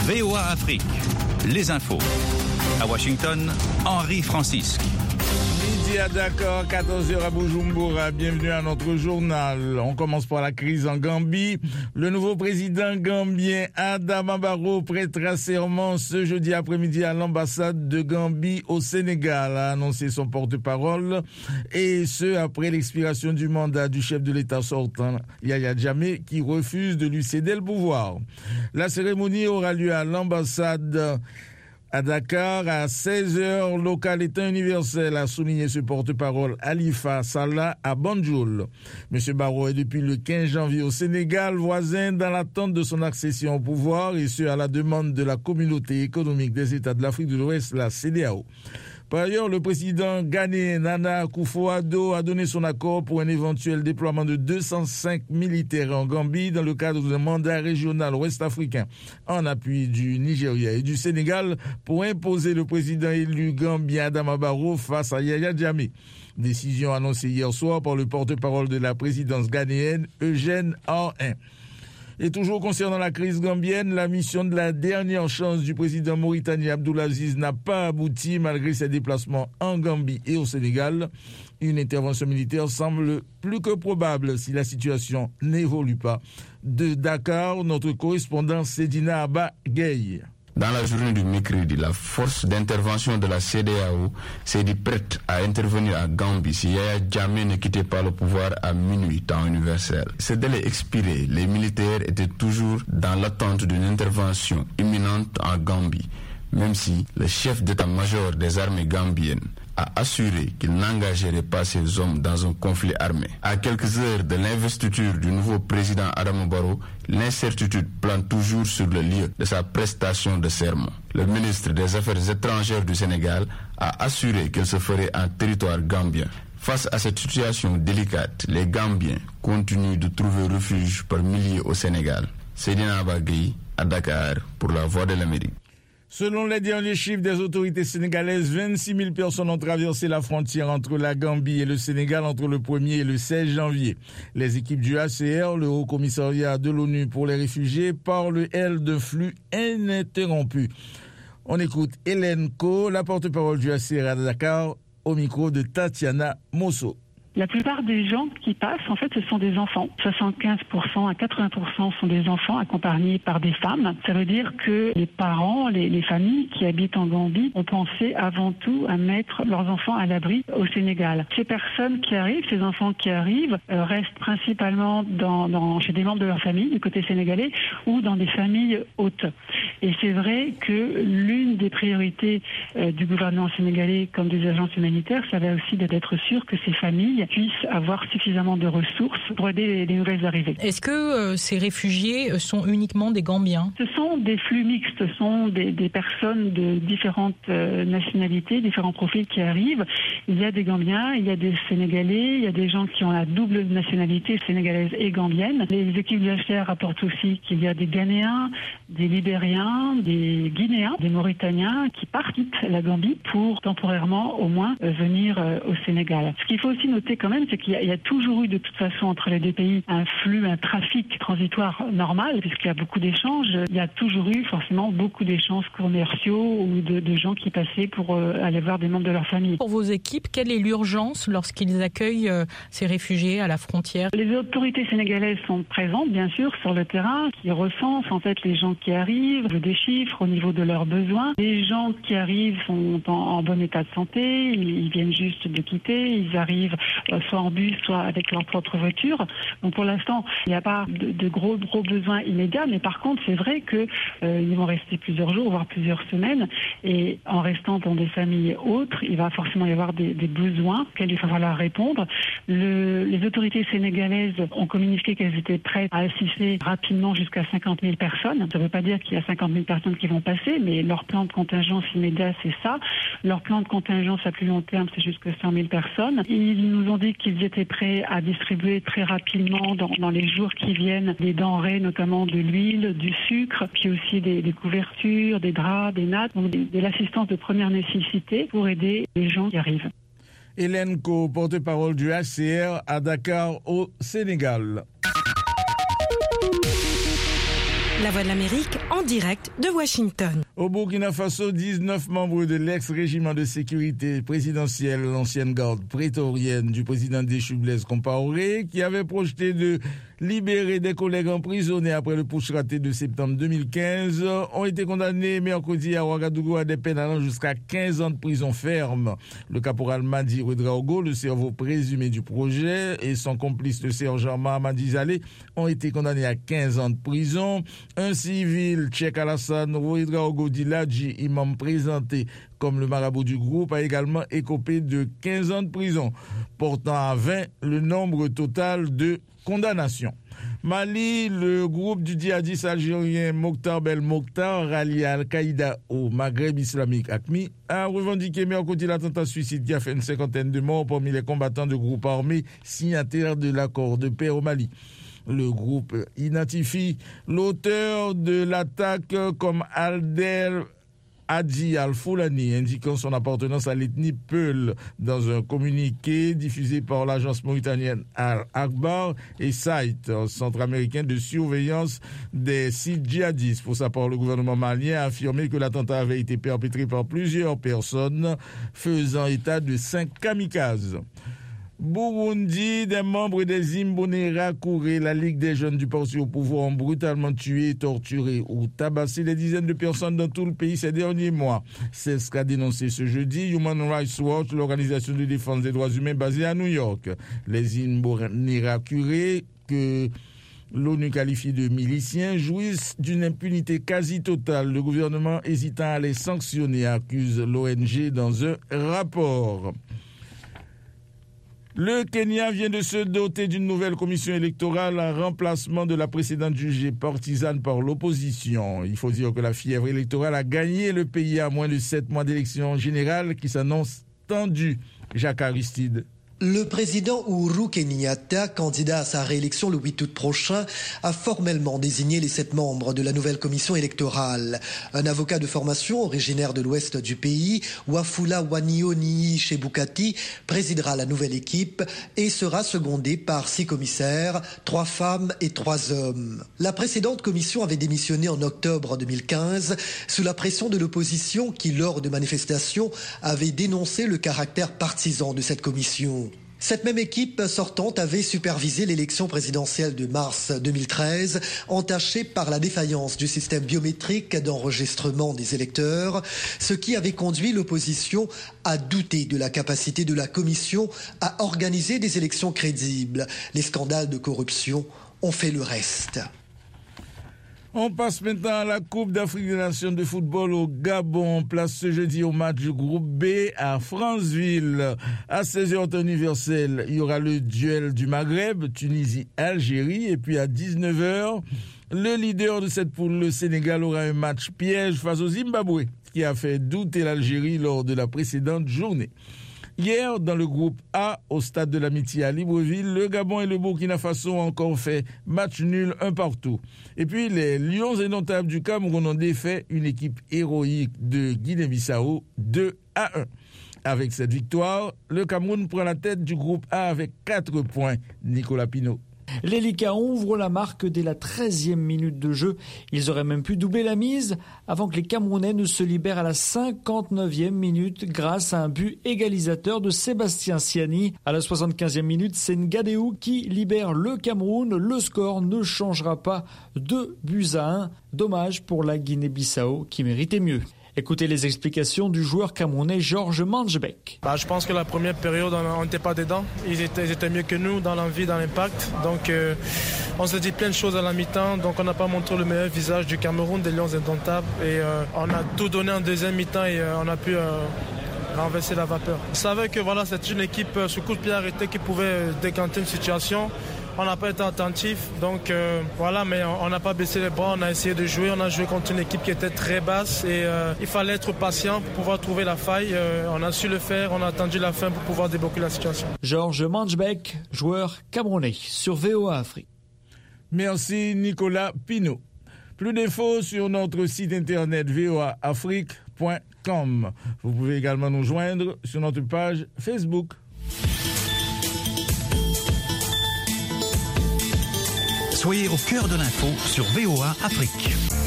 VOA Afrique, les infos. À Washington, Henri Francisque. Midi à Dakar, 14h à Bujumbura. Bienvenue à notre journal. On commence par la crise en Gambie. Le nouveau président gambien Adama Barrow prêtera serment ce jeudi après-midi à l'ambassade de Gambie au Sénégal, a annoncé son porte-parole. Et ce, après l'expiration du mandat du chef de l'État sortant, Yahya Jammeh, qui refuse de lui céder le pouvoir. La cérémonie aura lieu à l'ambassade à Dakar, à 16h, local et temps universel, a souligné ce porte-parole Halifa Sallah à Banjul. M. Barrow est depuis le 15 janvier au Sénégal, voisin dans l'attente de son accession au pouvoir, et ce à la demande de la communauté économique des États de l'Afrique de l'Ouest, la CEDEAO. Par ailleurs, le président ghanéen Nana Akufo-Addo a donné son accord pour un éventuel déploiement de 205 militaires en Gambie dans le cadre d'un mandat régional ouest-africain en appui du Nigeria et du Sénégal pour imposer le président élu gambien Adama Barrow face à Yahya Jammeh. Décision annoncée hier soir par le porte-parole de la présidence ghanéenne, Eugène Arin. Et toujours concernant la crise gambienne, la mission de la dernière chance du président mauritanien Abdulaziz n'a pas abouti malgré ses déplacements en Gambie et au Sénégal. Une intervention militaire semble plus que probable si la situation n'évolue pas. De Dakar, notre correspondant Sedina Abba Gueye. Dans la journée du mercredi, la force d'intervention de la CEDEAO s'est dit prête à intervenir à Gambie si Yahya Jammeh ne quittait pas le pouvoir à minuit, temps universel. Ce délai expiré, les militaires étaient toujours dans l'attente d'une intervention imminente en Gambie, même si le chef d'état-major des armées gambiennes a assuré qu'il n'engagerait pas ses hommes dans un conflit armé. À quelques heures de l'investiture du nouveau président Adama Barrow, l'incertitude plane toujours sur le lieu de sa prestation de serment. Le ministre des Affaires étrangères du Sénégal a assuré qu'il se ferait en territoire gambien. Face à cette situation délicate, les Gambiens continuent de trouver refuge par milliers au Sénégal. Sedina Abagui à Dakar pour la Voix de l'Amérique. Selon les derniers chiffres des autorités sénégalaises, 26 000 personnes ont traversé la frontière entre la Gambie et le Sénégal entre le 1er et le 16 janvier. Les équipes du HCR, le Haut Commissariat de l'ONU pour les réfugiés, parlent, elles, de flux ininterrompus. On écoute Hélène Ko, la porte-parole du HCR à Dakar, au micro de Tatiana Mosso. La plupart des gens qui passent, en fait, ce sont des enfants. 75% à 80% sont des enfants accompagnés par des femmes. Ça veut dire que les parents, les familles qui habitent en Gambie ont pensé avant tout à mettre leurs enfants à l'abri au Sénégal. Ces personnes qui arrivent, ces enfants qui arrivent, restent principalement chez des membres de leur famille, du côté sénégalais, ou dans des familles hôtes. Et c'est vrai que l'une des priorités du gouvernement sénégalais, comme des agences humanitaires, ça va aussi d'être sûr que ces familles puissent avoir suffisamment de ressources pour aider les nouvelles arrivées. Est-ce que ces réfugiés sont uniquement des Gambiens ? Ce sont des flux mixtes, ce sont des personnes de différentes nationalités, différents profils qui arrivent. Il y a des Gambiens, il y a des Sénégalais, il y a des gens qui ont la double nationalité sénégalaise et gambienne. Les équipes du HCR rapportent aussi qu'il y a des Ghanéens, des Libériens, des Guinéens, des Mauritaniens qui partent la Gambie pour temporairement au moins venir au Sénégal. Ce qu'il faut aussi noter quand même, c'est qu'il y a toujours eu de toute façon entre les deux pays un flux, un trafic transitoire normal, puisqu'il y a beaucoup d'échanges. Il y a toujours eu forcément beaucoup d'échanges commerciaux ou de gens qui passaient pour aller voir des membres de leur famille. Pour vos équipes, quelle est l'urgence lorsqu'ils accueillent ces réfugiés à la frontière ? Les autorités sénégalaises sont présentes, bien sûr, sur le terrain, qui recensent en fait les gens qui arrivent, des chiffres au niveau de leurs besoins. Les gens qui arrivent sont en bon état de santé, ils viennent juste de quitter, ils arrivent soit en bus, soit avec leur propre voiture. Donc pour l'instant, il n'y a pas de gros besoins immédiats, mais par contre, c'est vrai que ils vont rester plusieurs jours, voire plusieurs semaines, et en restant dans des familles autres, il va forcément y avoir des besoins auxquels il va falloir répondre. Les autorités sénégalaises ont communiqué qu'elles étaient prêtes à assister rapidement jusqu'à 50 000 personnes. Ça ne veut pas dire qu'il y a 50 000 personnes qui vont passer, mais leur plan de contingence immédiat, c'est ça. Leur plan de contingence à plus long terme, c'est jusqu'à 100 000 personnes. Ils nous ont dit qu'ils étaient prêts à distribuer très rapidement dans les jours qui viennent des denrées, notamment de l'huile, du sucre, puis aussi des couvertures, des draps, des nattes, donc de l'assistance de première nécessité pour aider les gens qui arrivent. Hélène Ko, porte-parole du HCR à Dakar au Sénégal. La Voix de l'Amérique en direct de Washington. Au Burkina Faso, 19 membres de l'ex-régiment de sécurité présidentielle, l'ancienne garde prétorienne du président déchu Blaise Compaoré, qui avait projeté de libérer des collègues emprisonnés après le putsch raté de septembre 2015, ont été condamnés mercredi à Ouagadougou à des peines allant jusqu'à 15 ans de prison ferme. Le caporal Madi Ouedraogo, le cerveau présumé du projet, et son complice, le sergent Mahamadi Zalé, ont été condamnés à 15 ans de prison. Un civil, Cheikh Alassane Ouedraogo Diladji, imam présenté comme le marabout du groupe, a également écopé de 15 ans de prison, portant à 20 le nombre total de condamnations. Mali, le groupe du djihadiste algérien Mokhtar Belmokhtar, rallié à Al-Qaïda au Maghreb islamique AQMI, a revendiqué mercredi l'attentat suicide qui a fait une cinquantaine de morts parmi les combattants de groupes armés signataires de l'accord de paix au Mali. Le groupe identifie l'auteur de l'attaque comme Aldel Hadji Al-Foulani, indiquant son appartenance à l'ethnie Peul dans un communiqué diffusé par l'agence mauritanienne Al-Akbar et SITE, centre américain de surveillance des sites djihadistes. Pour sa part, le gouvernement malien a affirmé que l'attentat avait été perpétré par plusieurs personnes, faisant état de 5 kamikazes. Burundi, des membres des Imbonerakure, la Ligue des jeunes du parti au pouvoir, ont brutalement tué, torturé ou tabassé des dizaines de personnes dans tout le pays ces derniers mois. C'est ce qu'a dénoncé ce jeudi Human Rights Watch, l'organisation de défense des droits humains basée à New York. Les Imbonerakure, que l'ONU qualifie de miliciens, jouissent d'une impunité quasi totale. Le gouvernement hésitant à les sanctionner, accuse l'ONG dans un rapport. Le Kenya vient de se doter d'une nouvelle commission électorale en remplacement de la précédente jugée partisane par l'opposition. Il faut dire que la fièvre électorale a gagné le pays à moins de 7 mois d'élections générales qui s'annoncent tendues. Jacques Aristide. Le président Uhuru Kenyatta, candidat à sa réélection le 8 août prochain, a formellement désigné les 7 membres de la nouvelle commission électorale. Un avocat de formation originaire de l'ouest du pays, Wafula Wanioni Chebukati, présidera la nouvelle équipe et sera secondé par 6 commissaires, 3 femmes et 3 hommes. La précédente commission avait démissionné en octobre 2015 sous la pression de l'opposition qui, lors de manifestations, avait dénoncé le caractère partisan de cette commission. Cette même équipe sortante avait supervisé l'élection présidentielle de mars 2013, entachée par la défaillance du système biométrique d'enregistrement des électeurs, ce qui avait conduit l'opposition à douter de la capacité de la commission à organiser des élections crédibles. Les scandales de corruption ont fait le reste. On passe maintenant à la Coupe d'Afrique des Nations de football au Gabon. Place ce jeudi au match du groupe B à Franceville. À 16h temps universel, il y aura le duel du Maghreb, Tunisie-Algérie. Et puis à 19h, le leader de cette poule, le Sénégal, aura un match piège face au Zimbabwe, qui a fait douter l'Algérie lors de la précédente journée. Hier, dans le groupe A, au stade de l'Amitié à Libreville, le Gabon et le Burkina Faso ont encore fait match nul 1 partout. Et puis, les Lions indomptables du Cameroun ont défait une équipe héroïque de Guinée-Bissau 2-1. Avec cette victoire, le Cameroun prend la tête du groupe A avec 4 points. Nicolas Pinault. Les Licaons ouvrent la marque dès la 13e minute de jeu. Ils auraient même pu doubler la mise avant que les Camerounais ne se libèrent à la 59e minute grâce à un but égalisateur de Sébastien Siani. À la 75e minute, c'est Ngadeu qui libère le Cameroun. Le score ne changera pas, 2-1. Dommage pour la Guinée-Bissau qui méritait mieux. Écoutez les explications du joueur camerounais Georges Manjbek. Je pense que la première période, on n'était pas dedans. Ils étaient mieux que nous dans l'envie, dans l'impact. Donc, on s'est dit plein de choses à la mi-temps. Donc, on n'a pas montré le meilleur visage du Cameroun, des Lions indomptables. Et on a tout donné en deuxième mi-temps et on a pu renverser la vapeur. On savait que voilà, c'est une équipe sous coup de pied arrêté qui pouvait décanter une situation. On n'a pas été attentif, donc voilà, mais on n'a pas baissé les bras, on a essayé de jouer, on a joué contre une équipe qui était très basse et il fallait être patient pour pouvoir trouver la faille. On a su le faire, on a attendu la fin pour pouvoir débloquer la situation. Georges Manjbek, joueur camerounais sur VOA Afrique. Merci Nicolas Pinault. Plus d'infos sur notre site internet voaafrique.com. Vous pouvez également nous joindre sur notre page Facebook. Soyez au cœur de l'info sur VOA Afrique.